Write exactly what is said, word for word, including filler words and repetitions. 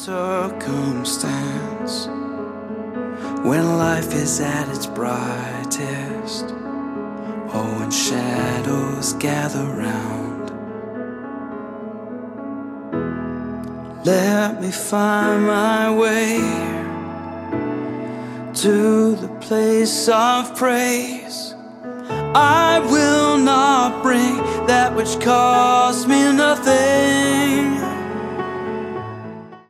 circumstance, when life is at its brightest, or when shadows gather round, let me find my way to the place of praise. I will not bring that which costs me nothing.